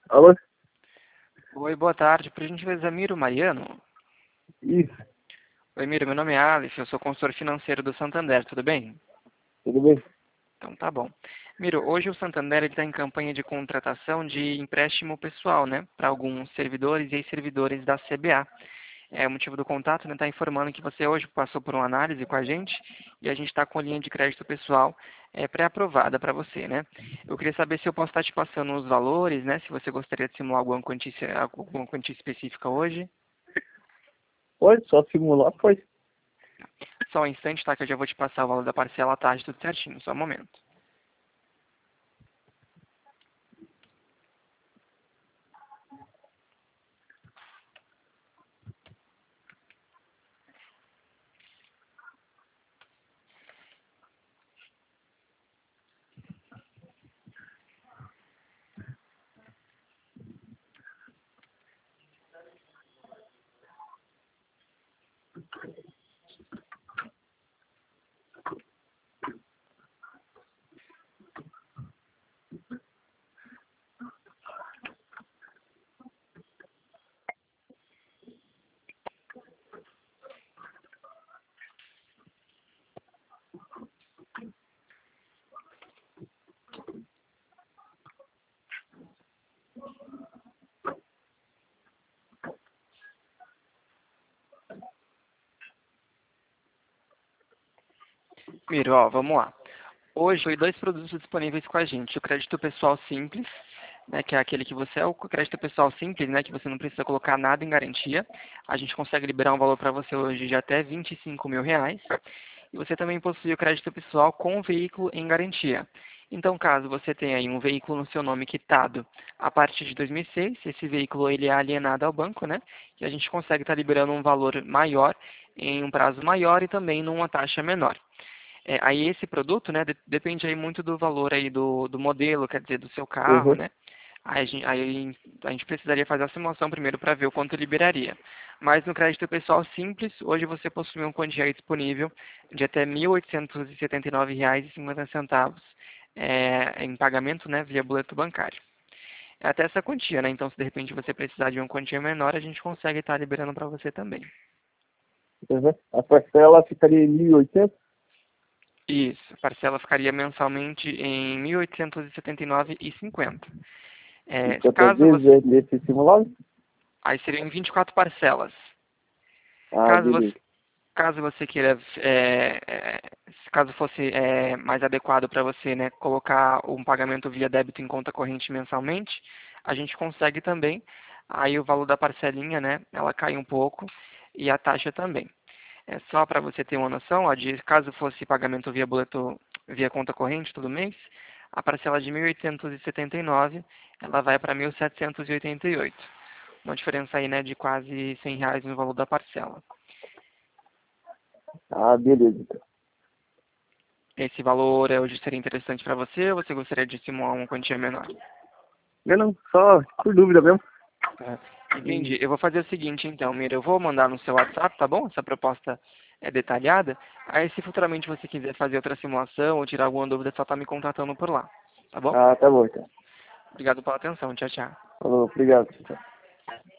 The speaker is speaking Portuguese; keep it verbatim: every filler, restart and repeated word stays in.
Alô? Oi, boa tarde. Por gentileza, Miro Mariano? Isso, Oi, Miro, meu nome é Alice, eu sou consultor financeiro do Santander, tudo bem? tudo bem? Então tá bom. Miro, hoje o Santander está em campanha de contratação de empréstimo pessoal, né, para alguns servidores e ex-servidores da C B A. É, o motivo do contato, né, está informando que você hoje passou por uma análise com a gente e a gente está com a linha de crédito pessoal é, pré-aprovada para você, né? Eu queria saber se eu posso estar te passando os valores, né, se você gostaria de simular alguma quantia, alguma quantia específica hoje. Pode, só simular, pode. Só um instante, tá? Que eu já vou te passar o valor da parcela à tarde, tudo certinho. Só um momento. Miro, ó, vamos lá. Hoje, foi dois produtos disponíveis com a gente. O crédito pessoal simples, né, que é aquele que você é o crédito pessoal simples, né, que você não precisa colocar nada em garantia. A gente consegue liberar um valor para você hoje de até vinte e cinco mil reais. E você também possui o crédito pessoal com o veículo em garantia. Então, caso você tenha aí um veículo no seu nome quitado a partir de dois mil e seis, esse veículo ele é alienado ao banco, né? E a gente consegue estar liberando um valor maior em um prazo maior e também numa taxa menor. É, aí esse produto, né, de- depende aí muito do valor aí do, do modelo, quer dizer, do seu carro, Uhum. né? Aí a gente, aí a gente precisaria fazer a simulação primeiro para ver o quanto liberaria. Mas no crédito pessoal simples, hoje você possui um quantia disponível de até mil oitocentos e setenta e nove reais e cinquenta centavos é, em pagamento, né, via boleto bancário. É até essa quantia, né? Então, se de repente você precisar de uma quantia menor, a gente consegue estar liberando para você também. Uhum. A parcela ficaria em mil e oitocentos? Isso, a parcela ficaria mensalmente em mil oitocentos e setenta e nove reais e cinquenta centavos. E É, quantas caso vezes você, é nesse simulado? aí seriam vinte e quatro parcelas. Ah, Caso beleza. você, caso você queira, é, é, caso fosse é, mais adequado para você, né, colocar um pagamento via débito em conta corrente mensalmente, a gente consegue também. Aí o valor da parcelinha, né, ela cai um pouco e a taxa também. É só para você ter uma noção, ó, de caso fosse pagamento via boleto, via conta corrente todo mês, a parcela de mil oitocentos e setenta e nove, ela vai para mil setecentos e oitenta e oito. Uma diferença aí, né, de quase cem reais no valor da parcela. Ah, beleza, então. Esse valor é, hoje seria interessante para você ou você gostaria de simular uma quantia menor? Eu não, só por dúvida mesmo. Tá. Entendi. E, Eu vou fazer o seguinte, então, Mira. Eu vou mandar no seu WhatsApp, tá bom? Essa proposta é detalhada. Aí, se futuramente você quiser fazer outra simulação ou tirar alguma dúvida, é só tá me contatando por lá. Tá bom? ah, tá bom, então. Obrigado pela atenção. Tchau, tchau. Falou, obrigado. Tchau.